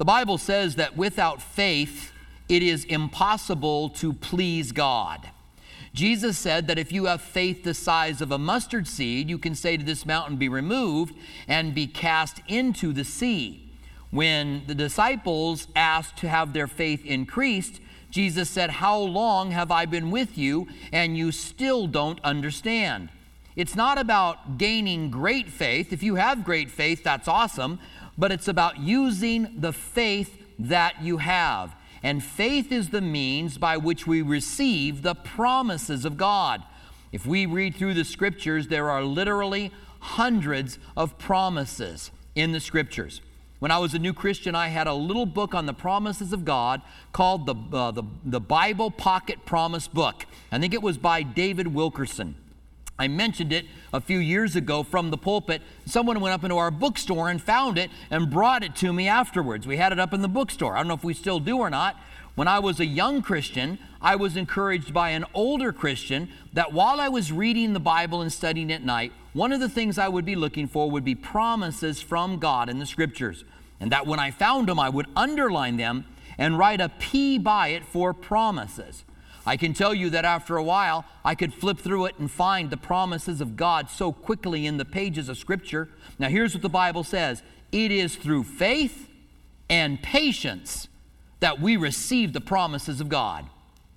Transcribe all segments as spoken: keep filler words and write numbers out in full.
The Bible says that without faith, it is impossible to please God. Jesus said that if you have faith the size of a mustard seed, you can say to this mountain, be removed and be cast into the sea. When the disciples asked to have their faith increased, Jesus said, how long have I been with you and you still don't understand? It's not about gaining great faith. If you have great faith, that's awesome. But it's about using the faith that you have. And faith is the means by which we receive the promises of God. If we read through the Scriptures, there are literally hundreds of promises in the Scriptures. When I was a new Christian, I had a little book on the promises of God called the, uh, the, the Bible Pocket Promise Book. I think it was by David Wilkerson. I mentioned it a few years ago from the pulpit. Someone went up into our bookstore and found it and brought it to me afterwards. We had it up in the bookstore. I don't know if we still do or not. When I was a young Christian, I was encouraged by an older Christian that while I was reading the Bible and studying at night, one of the things I would be looking for would be promises from God in the Scriptures. And that when I found them, I would underline them and write a P by it for promises. I can tell you that after a while, I could flip through it and find the promises of God so quickly in the pages of Scripture. Now here's what the Bible says. It is through faith and patience that we receive the promises of God.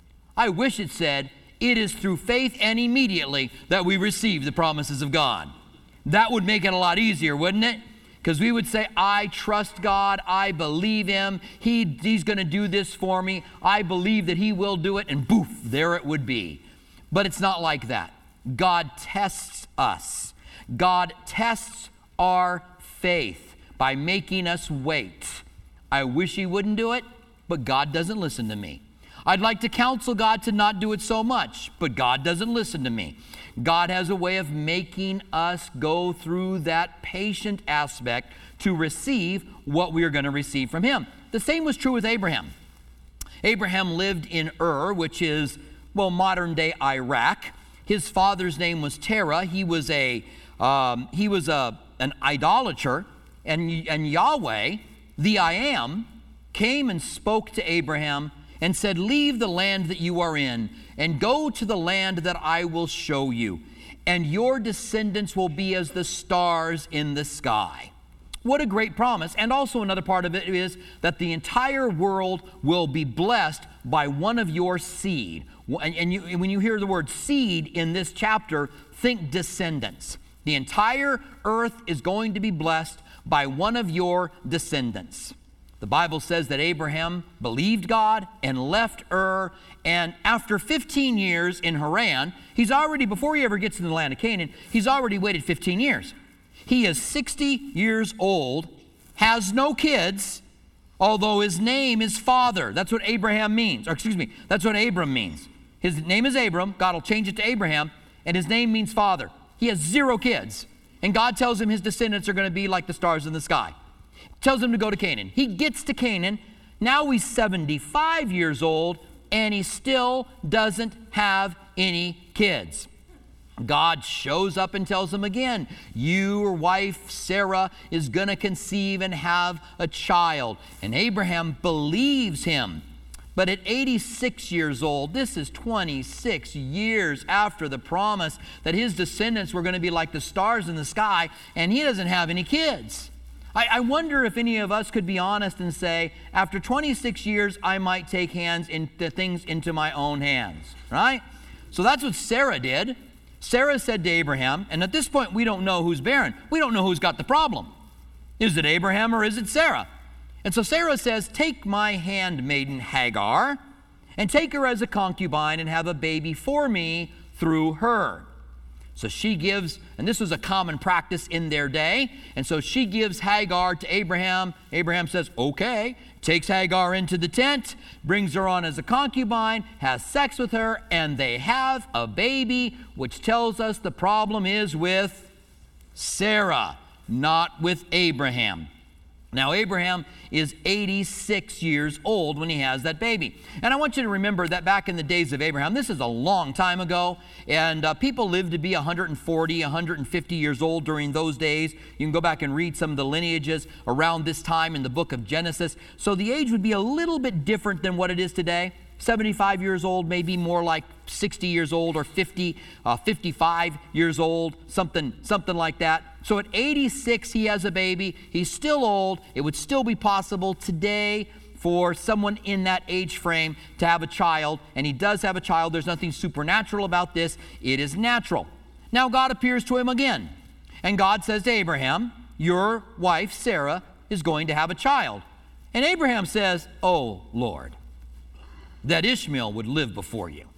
I wish it said, it is through faith and immediately that we receive the promises of God. That would make it a lot easier, wouldn't it? Because we would say, I trust God, I believe Him, he, He's going to do this for me, I believe that He will do it, and poof, there it would be. But it's not like that. God tests us. God tests our faith by making us wait. I wish He wouldn't do it, but God doesn't listen to me. I'd like to counsel God to not do it so much, but God doesn't listen to me. God has a way of making us go through that patient aspect to receive what we are going to receive from Him. The same was true with Abraham. Abraham lived in Ur, which is, well, modern-day Iraq. His father's name was Terah. He was a um, he was a an idolater, and and Yahweh, the I Am, came and spoke to Abraham and said, leave the land that you are in and go to the land that I will show you, and your descendants will be as the stars in the sky. What a great promise. And also another part of it is that the entire world will be blessed by one of your seed. And, and you, when you hear the word seed in this chapter, think descendants. The entire earth is going to be blessed by one of your descendants. The Bible says that Abraham believed God and left Ur, and after fifteen years in Haran, he's already, before he ever gets to the land of Canaan, he's already waited fifteen years. He is sixty years old, has no kids, although his name is Father. That's what Abraham means, or excuse me, that's what Abram means. His name is Abram, God will change it to Abraham, and his name means Father. He has zero kids, and God tells him his descendants are going to be like the stars in the sky. Tells him to go to Canaan. He gets to Canaan. Now he's seventy-five years old, and he still doesn't have any kids. God shows up and tells him again, your wife Sarah is going to conceive and have a child. And Abraham believes him. But at eighty-six years old, this is twenty-six years after the promise that his descendants were going to be like the stars in the sky, and he doesn't have any kids. I wonder if any of us could be honest and say, after twenty-six years, I might take hands into things into my own hands, right? So that's what Sarah did. Sarah said to Abraham, and at this point, we don't know who's barren. We don't know who's got the problem. Is it Abraham or is it Sarah? And so Sarah says, take my handmaiden Hagar and take her as a concubine and have a baby for me through her. So she gives, and this was a common practice in their day, and so she gives Hagar to Abraham. Abraham says, okay, takes Hagar into the tent, brings her on as a concubine, has sex with her, and they have a baby, which tells us the problem is with Sarah, not with Abraham. Now, Abraham is eighty-six years old when he has that baby. And I want you to remember that back in the days of Abraham, this is a long time ago, and uh, people lived to be one hundred forty, one hundred fifty years old during those days. You can go back and read some of the lineages around this time in the book of Genesis. So the age would be a little bit different than what it is today. seventy-five years old, maybe more like sixty years old, or fifty, uh, fifty-five years old, something, something like that. So at eighty-six, he has a baby. He's still old. It would still be possible today for someone in that age frame to have a child, and he does have a child. There's nothing supernatural about this. It is natural. Now God appears to him again, and God says to Abraham, your wife, Sarah, is going to have a child. And Abraham says, oh, Lord, that Ishmael would live before you.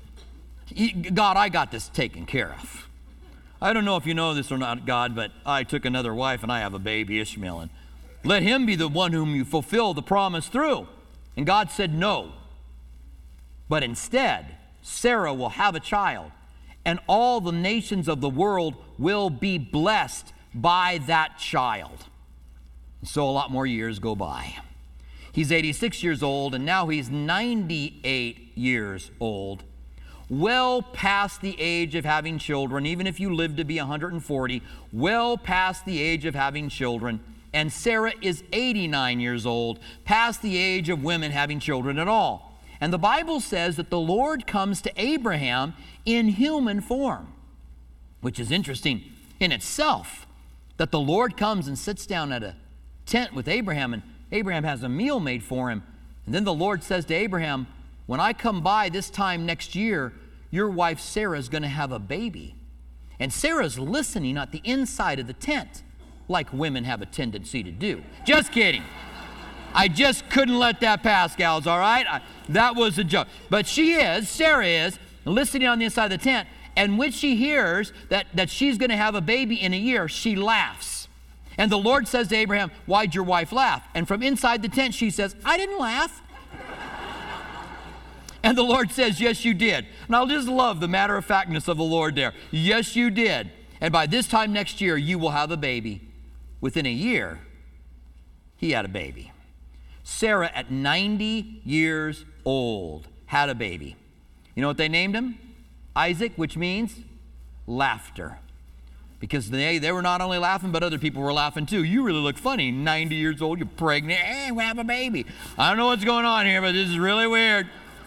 God, I got this taken care of. I don't know if you know this or not, God, but I took another wife and I have a baby, Ishmael, and let him be the one whom you fulfill the promise through. And God said no. But instead, Sarah will have a child, and all the nations of the world will be blessed by that child. And so a lot more years go by. He's eighty-six years old, and now he's ninety-eight years old, well past the age of having children, even if you live to be one hundred forty, well past the age of having children. And Sarah is eighty-nine years old, past the age of women having children at all. And the Bible says that the Lord comes to Abraham in human form, which is interesting in itself, that the Lord comes and sits down at a tent with Abraham, and Abraham has a meal made for him. And then the Lord says to Abraham, when I come by this time next year, your wife Sarah is going to have a baby. And Sarah's listening at the inside of the tent, like women have a tendency to do. Just kidding. I just couldn't let that pass, gals, all right? I, that was a joke. But she is, Sarah is, listening on the inside of the tent. And when she hears that, that she's going to have a baby in a year, she laughs. And the Lord says to Abraham, why'd your wife laugh? And from inside the tent, she says, I didn't laugh. And the Lord says, yes, you did. And I'll just love the matter-of-factness of the Lord there. Yes, you did. And by this time next year, you will have a baby. Within a year, he had a baby. Sarah, at ninety years old, had a baby. You know what they named him? Isaac, which means laughter. Because they, they were not only laughing, but other people were laughing too. You really look funny, ninety years old, you're pregnant, hey, we have a baby. I don't know what's going on here, but this is really weird.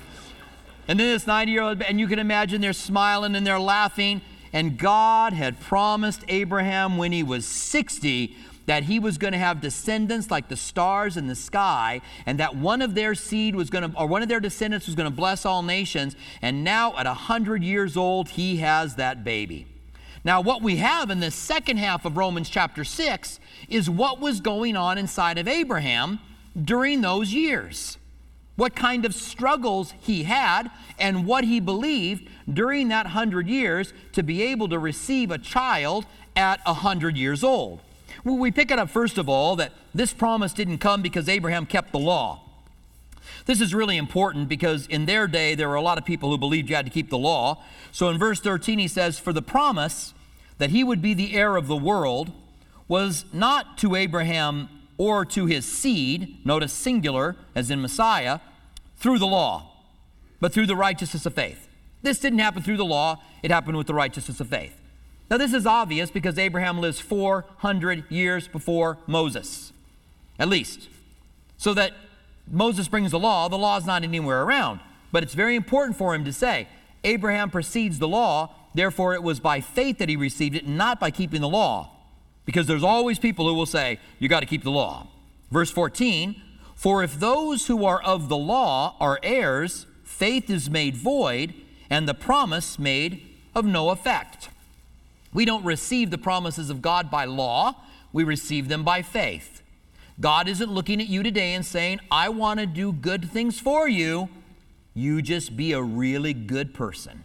And then this ninety-year-old, and you can imagine they're smiling and they're laughing. And God had promised Abraham when he was sixty that he was going to have descendants like the stars in the sky, and that one of their seed was going to, or one of their descendants was going to bless all nations. And now at one hundred years old, he has that baby. Now, what we have in the second half of Romans chapter six is what was going on inside of Abraham during those years. What kind of struggles he had and what he believed during that hundred years to be able to receive a child at a hundred years old. Well, we pick it up first of all that this promise didn't come because Abraham kept the law. This is really important because in their day there were a lot of people who believed you had to keep the law. So in verse thirteen he says, for the promise that he would be the heir of the world was not to Abraham or to his seed, notice singular as in Messiah, through the law, but through the righteousness of faith. This didn't happen through the law, it happened with the righteousness of faith. Now this is obvious because Abraham lives four hundred years before Moses, at least. So that Moses brings the law, the law is not anywhere around. But it's very important for him to say, Abraham precedes the law, therefore it was by faith that he received it, not by keeping the law. Because there's always people who will say, you got to keep the law. Verse fourteen, for if those who are of the law are heirs, faith is made void, and the promise made of no effect. We don't receive the promises of God by law, we receive them by faith. God isn't looking at you today and saying, I want to do good things for you. You just be a really good person.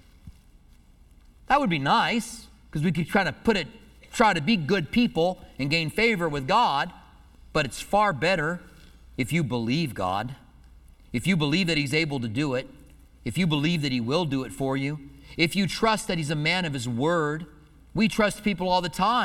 That would be nice, because we could try to put it try to be good people and gain favor with God, but it's far better if you believe God, if you believe that he's able to do it, if you believe that he will do it for you, if you trust that he's a man of his word. We trust people all the time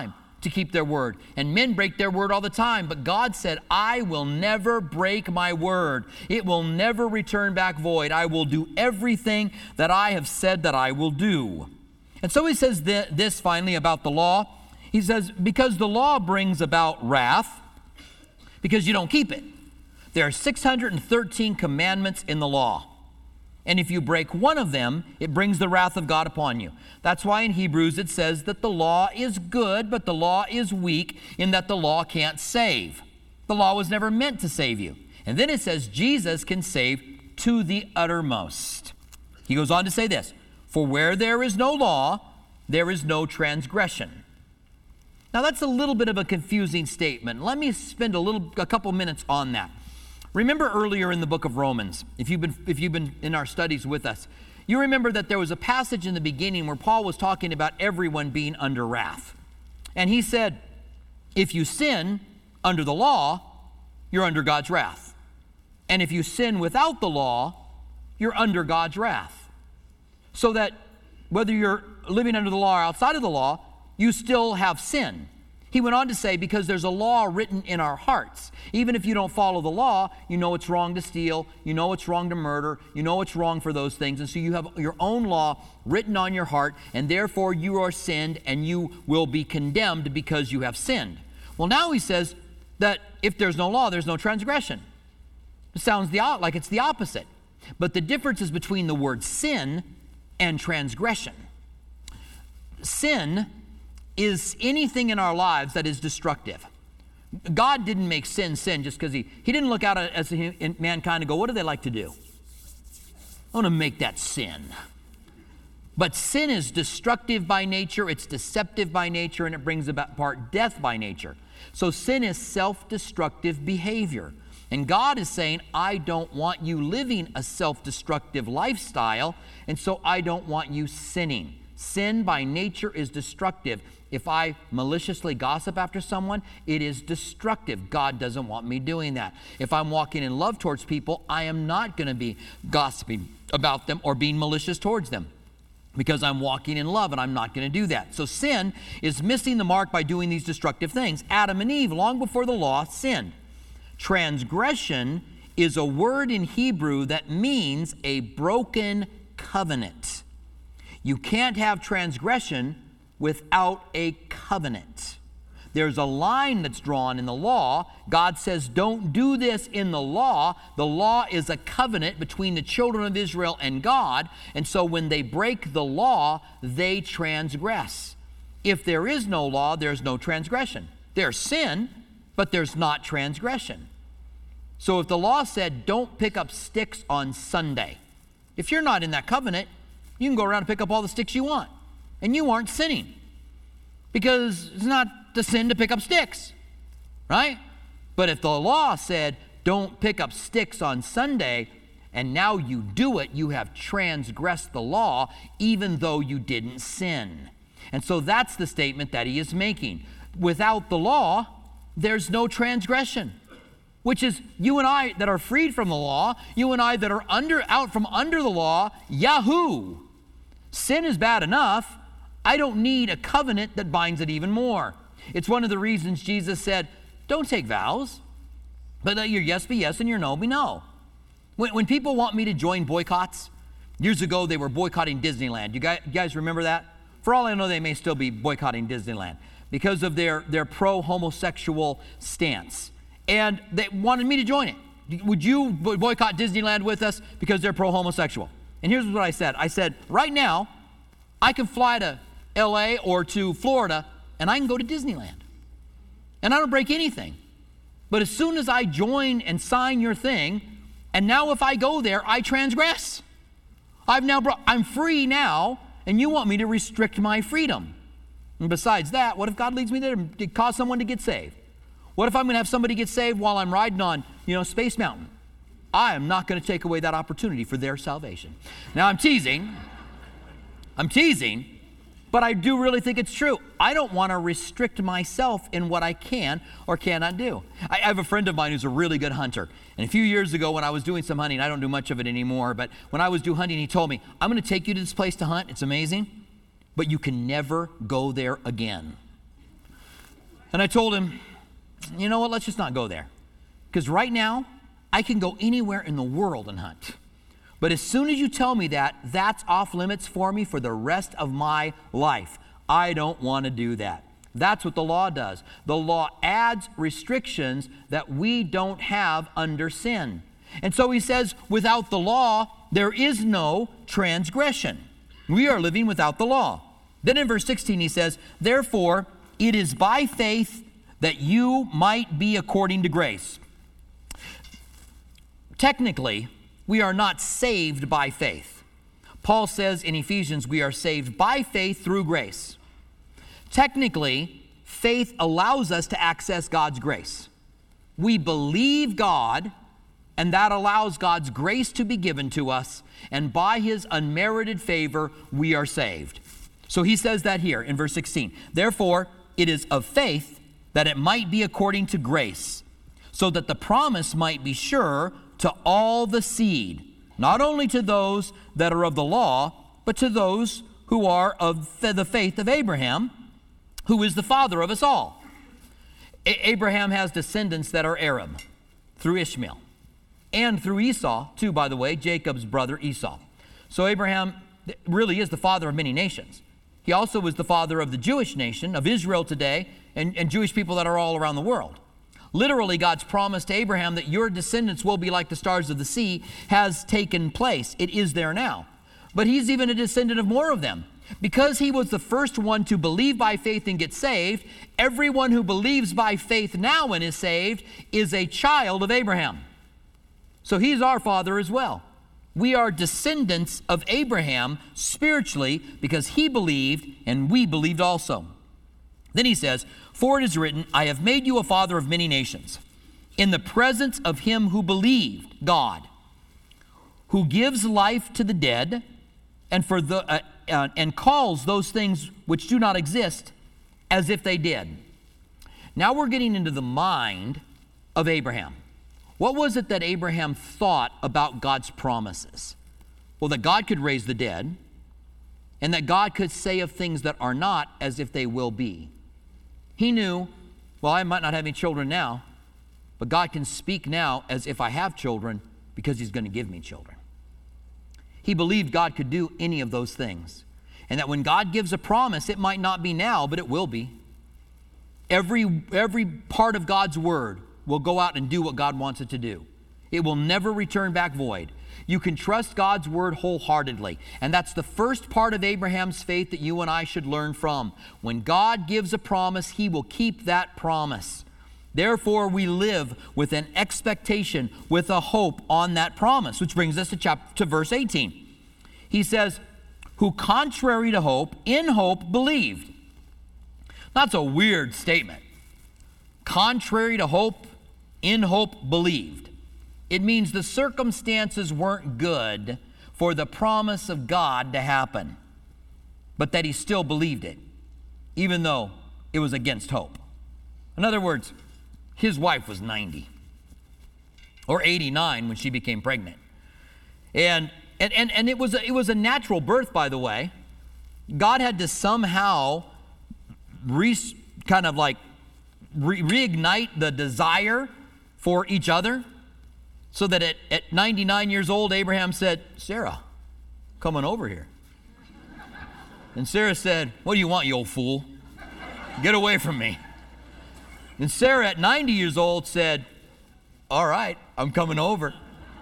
to keep their word. And men break their word all the time. But God said, I will never break my word. It will never return back void. I will do everything that I have said that I will do. And so he says th- this finally about the law. He says, because the law brings about wrath, because you don't keep it. There are six hundred thirteen commandments in the law. And if you break one of them, it brings the wrath of God upon you. That's why in Hebrews it says that the law is good, but the law is weak in that the law can't save. The law was never meant to save you. And then it says Jesus can save to the uttermost. He goes on to say this, for where there is no law, there is no transgression. Now that's a little bit of a confusing statement. Let me spend a little, a couple minutes on that. Remember earlier in the book of Romans, if you've been if you've been in our studies with us, you remember that there was a passage in the beginning where Paul was talking about everyone being under wrath. And he said, if you sin under the law, you're under God's wrath. And if you sin without the law, you're under God's wrath. So that whether you're living under the law or outside of the law, you still have sin. He went on to say, because there's a law written in our hearts. Even if you don't follow the law, you know it's wrong to steal, you know it's wrong to murder, you know it's wrong for those things. And so you have your own law written on your heart, and therefore you are sinned and you will be condemned because you have sinned. Well, now he says that if there's no law, there's no transgression. It sounds the, like it's the opposite. But the difference is between the word sin and transgression. Sin is anything in our lives that is destructive. God didn't make sin sin just because he, he didn't look out at mankind and go, what do they like to do? I want to make that sin. But sin is destructive by nature, it's deceptive by nature, and it brings about part death by nature. So sin is self-destructive behavior. And God is saying, I don't want you living a self-destructive lifestyle, and so I don't want you sinning. Sin by nature is destructive. If I maliciously gossip after someone, it is destructive. God doesn't want me doing that. If I'm walking in love towards people, I am not going to be gossiping about them or being malicious towards them because I'm walking in love, and I'm not going to do that. So sin is missing the mark by doing these destructive things. Adam and Eve, long before the law, sinned. Transgression is a word in Hebrew that means a broken covenant. You can't have transgression without a covenant. There's a line that's drawn in the law. God says, don't do this in the law. The law is a covenant between the children of Israel and God. And so when they break the law, they transgress. If there is no law, there's no transgression. There's sin, but there's not transgression. So if the law said, don't pick up sticks on Sunday, if you're not in that covenant, you can go around and pick up all the sticks you want. And you aren't sinning. Because it's not the sin to pick up sticks. Right? But if the law said, don't pick up sticks on Sunday, and now you do it, you have transgressed the law, even though you didn't sin. And so that's the statement that he is making. Without the law, there's no transgression. Which is you and I that are freed from the law, you and I that are under out from under the law, yahoo! Sin is bad enough. I don't need a covenant that binds it even more. It's one of the reasons Jesus said, don't take vows, but let your yes be yes and your no be no. When, when people want me to join boycotts, years ago they were boycotting Disneyland. You guys, you guys remember that? For all I know, they may still be boycotting Disneyland because of their, their pro-homosexual stance. And they wanted me to join it. Would you boycott Disneyland with us because they're pro-homosexual? And here's what I said. I said, right now, I can fly to L A or to Florida, and I can go to Disneyland. And I don't break anything. But as soon as I join and sign your thing, and now if I go there, I transgress. I've now brought, I'm free now, and you want me to restrict my freedom. And besides that, what if God leads me there to cause someone to get saved? What if I'm going to have somebody get saved while I'm riding on, you know, Space Mountain? I am not going to take away that opportunity for their salvation. Now, I'm teasing. I'm teasing, but I do really think it's true. I don't want to restrict myself in what I can or cannot do. I have a friend of mine who's a really good hunter. And a few years ago when I was doing some hunting, I don't do much of it anymore, but when I was doing hunting, he told me, I'm going to take you to this place to hunt. It's amazing, but you can never go there again. And I told him, you know what, let's just not go there. Because right now, I can go anywhere in the world and hunt. But as soon as you tell me that, that's off limits for me for the rest of my life. I don't want to do that. That's what the law does. The law adds restrictions that we don't have under sin. And so he says, without the law, there is no transgression. We are living without the law. Then in verse sixteen he says, therefore, it is by faith that you might be according to grace. Technically, we are not saved by faith. Paul says in Ephesians, we are saved by faith through grace. Technically, faith allows us to access God's grace. We believe God, and that allows God's grace to be given to us, and by his unmerited favor, we are saved. So he says that here in verse sixteen. Therefore, it is of faith that it might be according to grace, so that the promise might be sure to all the seed, not only to those that are of the law, but to those who are of the faith of Abraham, who is the father of us all. A- Abraham has descendants that are Arab through Ishmael, and through Esau, too, by the way, Jacob's brother Esau. So Abraham really is the father of many nations. He also was the father of the Jewish nation, of Israel today, and, and Jewish people that are all around the world. Literally, God's promise to Abraham that your descendants will be like the stars of the sea has taken place. It is there now. But he's even a descendant of more of them. Because he was the first one to believe by faith and get saved, everyone who believes by faith now and is saved is a child of Abraham. So he's our father as well. We are descendants of Abraham spiritually because he believed and we believed also. Then he says, for it is written, I have made you a father of many nations, in the presence of him who believed God, who gives life to the dead, and for the uh, uh, and calls those things which do not exist as if they did. Now we're getting into the mind of Abraham. What was it that Abraham thought about God's promises? Well, that God could raise the dead, and that God could say of things that are not as if they will be. He knew, well, I might not have any children now, but God can speak now as if I have children because he's going to give me children. He believed God could do any of those things, and that when God gives a promise, it might not be now, but it will be. Every, every part of God's word will go out and do what God wants it to do. It will never return back void. You can trust God's word wholeheartedly. And that's the first part of Abraham's faith that you and I should learn from. When God gives a promise, he will keep that promise. Therefore, we live with an expectation, with a hope on that promise, which brings us to chapter to verse eighteen. He says, who contrary to hope, in hope believed. That's a weird statement. Contrary to hope, in hope believed. It means the circumstances weren't good for the promise of God to happen, but that he still believed it, even though it was against hope. In other words, his wife was ninety or eighty-nine when she became pregnant. And and and, and it was a, it was a natural birth, by the way. God had to somehow re, kind of like re, reignite the desire for each other, so that at, at ninety-nine years old, Abraham said, Sarah, come on over here. And Sarah said, what do you want, you old fool? Get away from me. And Sarah at ninety years old said, all right, I'm coming over.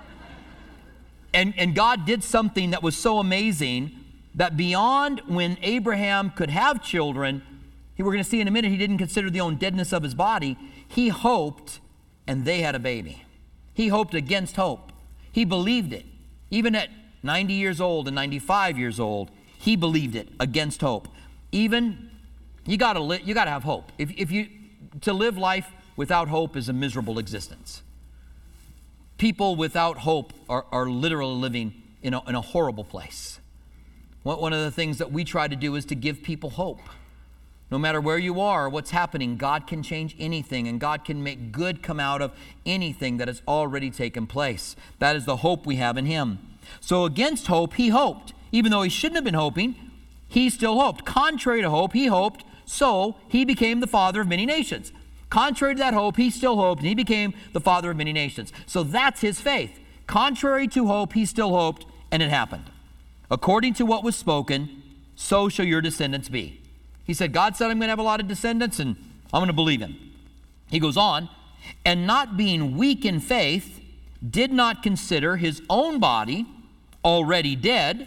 And, and God did something that was so amazing that beyond when Abraham could have children, we're going to see in a minute, he didn't consider the own deadness of his body. He hoped, and they had a baby. He hoped against hope. He believed it. Even at ninety years old and ninety-five years old, he believed it against hope. Even, you got to li- you got to have hope. If, if you to live life without hope is a miserable existence. People without hope are, are literally living in a, in a horrible place. One of the things that we try to do is to give people hope. No matter where you are, what's happening, God can change anything, and God can make good come out of anything that has already taken place. That is the hope we have in him. So against hope, he hoped. Even though he shouldn't have been hoping, he still hoped. Contrary to hope, he hoped so he became the father of many nations. Contrary to that hope, he still hoped, and he became the father of many nations. So that's his faith. Contrary to hope, he still hoped, and it happened. According to what was spoken, so shall your descendants be. He said, God said I'm going to have a lot of descendants, and I'm going to believe him. He goes on, and not being weak in faith, did not consider his own body already dead.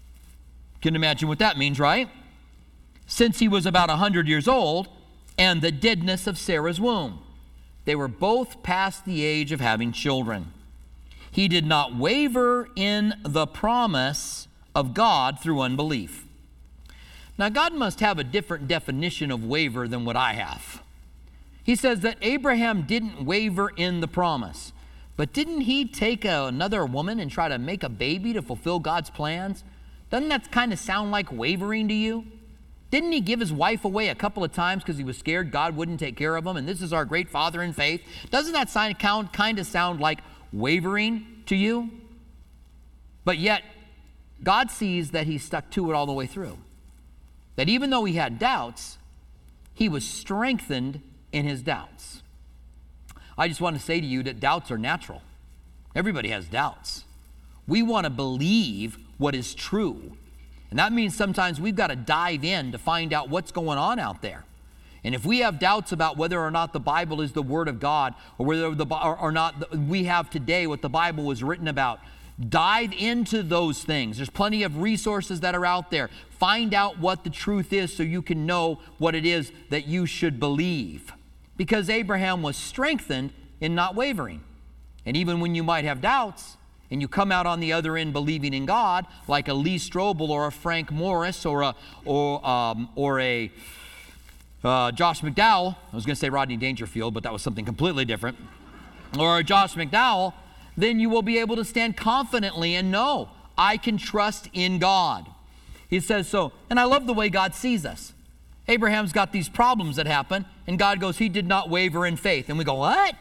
Can imagine what that means, right? Since he was about one hundred years old, and the deadness of Sarah's womb. They were both past the age of having children. He did not waver in the promise of God through unbelief. Now, God must have a different definition of waver than what I have. He says that Abraham didn't waver in the promise. But didn't he take a, another woman and try to make a baby to fulfill God's plans? Doesn't that kind of sound like wavering to you? Didn't he give his wife away a couple of times because he was scared God wouldn't take care of him? And this is our great father in faith. Doesn't that sign count, kind of sound like wavering to you? But yet, God sees that he stuck to it all the way through. That even though he had doubts, he was strengthened in his doubts. I just want to say to you that doubts are natural. Everybody has doubts. We want to believe what is true. And that means sometimes we've got to dive in to find out what's going on out there. And if we have doubts about whether or not the Bible is the Word of God, or whether the or, or not we have today what the Bible was written about, dive into those things. There's plenty of resources that are out there. Find out what the truth is so you can know what it is that you should believe. Because Abraham was strengthened in not wavering. And even when you might have doubts, and you come out on the other end believing in God, like a Lee Strobel or a Frank Morris or a or um, or a uh, Josh McDowell. I was going to say Rodney Dangerfield, but that was something completely different. Or a Josh McDowell, then you will be able to stand confidently and know I can trust in God. He says so, and I love the way God sees us. Abraham's got these problems that happen, and God goes, he did not waver in faith. And we go, what?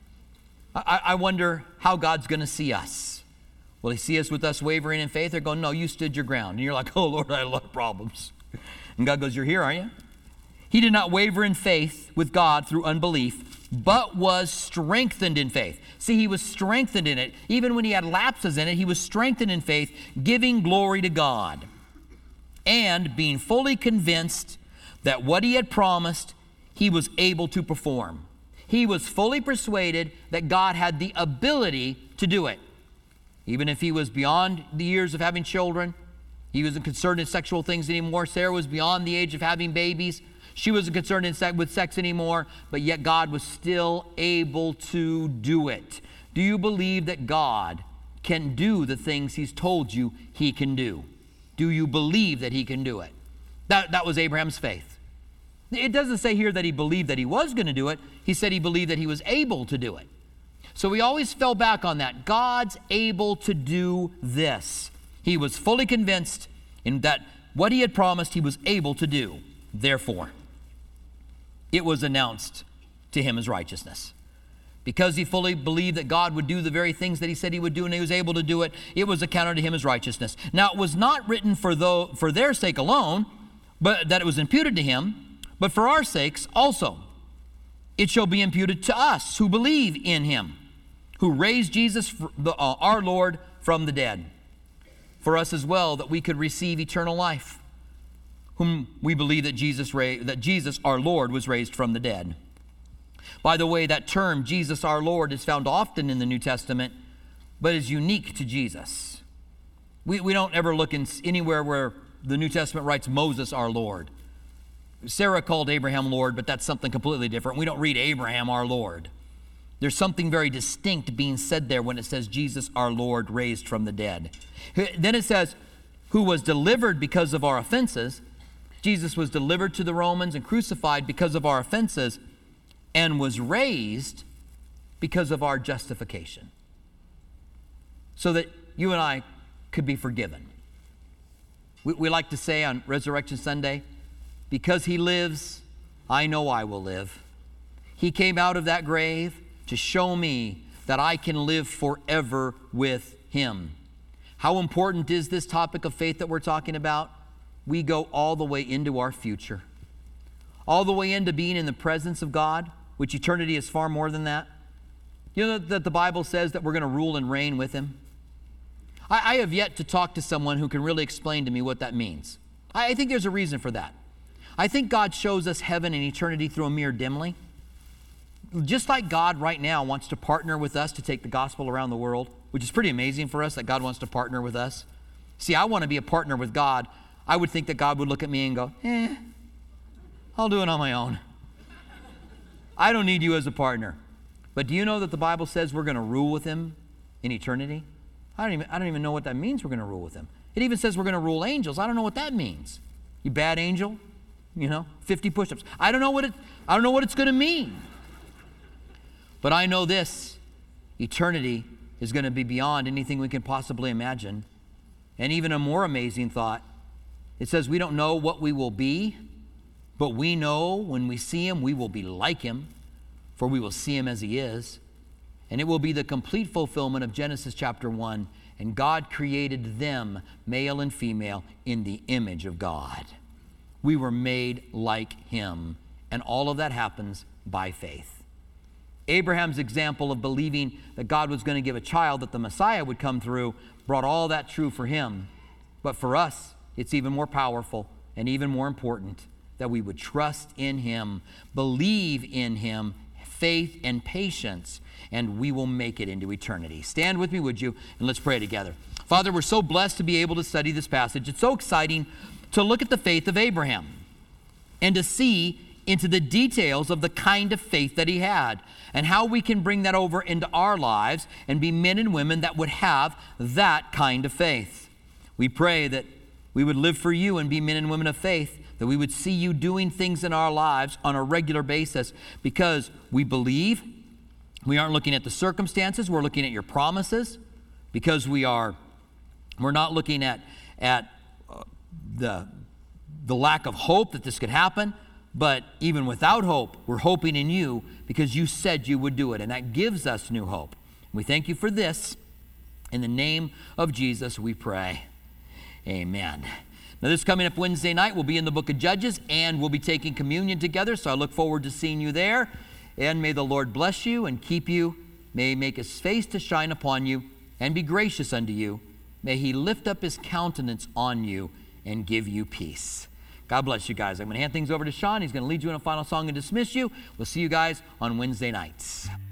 I, I wonder how God's going to see us. Will he see us with us wavering in faith, or go, no, you stood your ground? And you're like, oh, Lord, I have a lot of problems. And God goes, you're here, aren't you? He did not waver in faith with God through unbelief, but was strengthened in faith. See, he was strengthened in it. Even when he had lapses in it, he was strengthened in faith, giving glory to God, and being fully convinced that what he had promised, he was able to perform. He was fully persuaded that God had the ability to do it. Even if he was beyond the years of having children, he wasn't concerned in sexual things anymore. Sarah was beyond the age of having babies. She wasn't concerned in se- with sex anymore, but yet God was still able to do it. Do you believe that God can do the things he's told you he can do? Do you believe that he can do it? That, that was Abraham's faith. It doesn't say here that he believed that he was going to do it. He said he believed that he was able to do it. So we always fell back on that. God's able to do this. He was fully convinced in that what he had promised he was able to do. Therefore, it was announced to him as righteousness. Because he fully believed that God would do the very things that he said he would do, and he was able to do it, it was accounted to him as righteousness. Now, it was not written for, though, for their sake alone, but that it was imputed to him, but for our sakes also. It shall be imputed to us who believe in him, who raised Jesus, the, uh, our Lord, from the dead. For us as well, that we could receive eternal life, whom we believe that Jesus, ra- that Jesus, our Lord, was raised from the dead. By the way, that term, Jesus our Lord, is found often in the New Testament, but is unique to Jesus. We, we don't ever look in anywhere where the New Testament writes Moses our Lord. Sarah called Abraham Lord, but that's something completely different. We don't read Abraham our Lord. There's something very distinct being said there when it says Jesus our Lord raised from the dead. Then it says, who was delivered because of our offenses. Jesus was delivered to the Romans and crucified because of our offenses, and was raised because of our justification, so that you and I could be forgiven. We, we like to say on Resurrection Sunday, because he lives, I know I will live. He came out of that grave to show me that I can live forever with him. How important is this topic of faith that we're talking about? We go all the way into our future. all the way into being in the presence of God, which eternity is far more than that. You know that the Bible says that we're going to rule and reign with him? I, I have yet to talk to someone who can really explain to me what that means. I, I think there's a reason for that. I think God shows us heaven and eternity through a mirror dimly. Just like God right now wants to partner with us to take the gospel around the world, which is pretty amazing for us that God wants to partner with us. See, I want to be a partner with God. I would think that God would look at me and go, eh, I'll do it on my own. I don't need you as a partner. But do you know that the Bible says we're going to rule with him in eternity? I don't even, I don't even know what that means, we're going to rule with him. It even says we're going to rule angels. I don't know what that means. You bad angel? You know, fifty push-ups. I don't know what it, I don't know what it's going to mean. But I know this, eternity is going to be beyond anything we can possibly imagine. And even a more amazing thought, it says we don't know what we will be, but we know when we see him, we will be like him, for we will see him as he is. And it will be the complete fulfillment of Genesis chapter one. And God created them, male and female, in the image of God. We were made like him. And all of that happens by faith. Abraham's example of believing that God was going to give a child, that the Messiah would come through, brought all that true for him. But for us, it's even more powerful and even more important that we would trust in him, believe in him, faith and patience, and we will make it into eternity. Stand with me, would you? And let's pray together. Father, we're so blessed to be able to study this passage. It's so exciting to look at the faith of Abraham and to see into the details of the kind of faith that he had and how we can bring that over into our lives and be men and women that would have that kind of faith. We pray that we would live for you and be men and women of faith, that we would see you doing things in our lives on a regular basis because we believe. We aren't looking at the circumstances, we're looking at your promises, because we are, we're not looking at, at uh, the, the lack of hope that this could happen, but even without hope, we're hoping in you because you said you would do it, and that gives us new hope. We thank you for this. In the name of Jesus, we pray. Amen. Now, this coming up Wednesday night, we'll be in the book of Judges, and we'll be taking communion together, so I look forward to seeing you there. And may the Lord bless you and keep you. May he make his face to shine upon you and be gracious unto you. May he lift up his countenance on you and give you peace. God bless you guys. I'm going to hand things over to Sean. He's going to lead you in a final song and dismiss you. We'll see you guys on Wednesday nights.